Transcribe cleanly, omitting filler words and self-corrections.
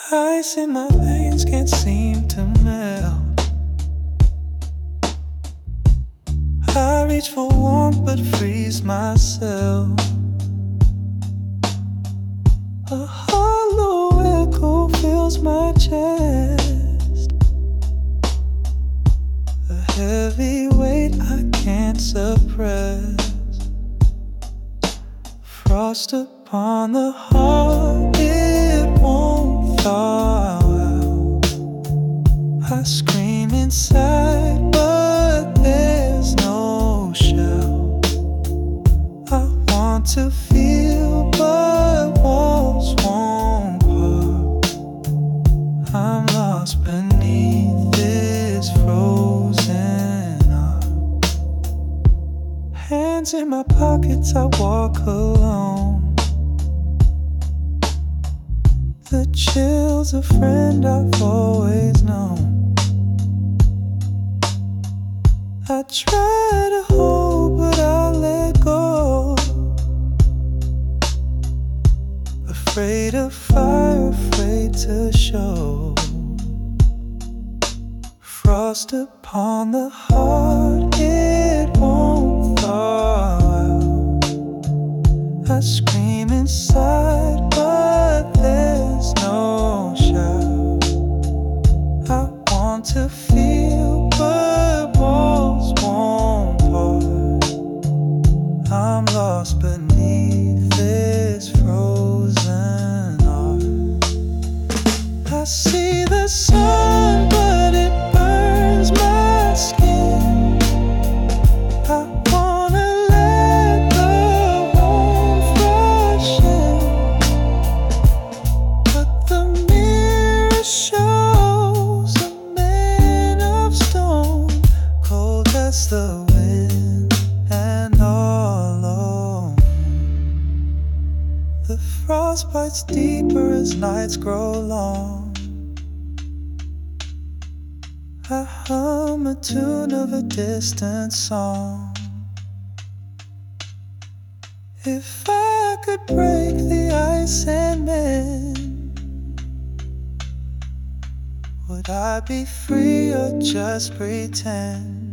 Ice in my veins can't seem to melt. I reach for warmth but freeze myself. A hollow echo fills my chest, a heavy weight I can't suppress. Frost upon the heart, it won't thaw out. I scream inside, but there's no shout. I want to feel, but walls won't part. I'm lost beneath this frozen heart. Hands in my pockets, I walk alone. The chill's a friend I've always known. I try to hold, but I let go. Afraid of fire, afraid to show. Frost upon the heart, it won't thaw out. I scream inside, but there's no shout. I want to feel, but walls won't part. I'm lost beneath this frozen heart. I see the sun, but it burns my skin. I wanna let the warmth rush in, but the mirror shows a man of stone, cold as the wind and all alone. The frost bites deeper as nights grow long. I hum a tune of a distant song. If I could break the ice and mend, would I be free or just pretend?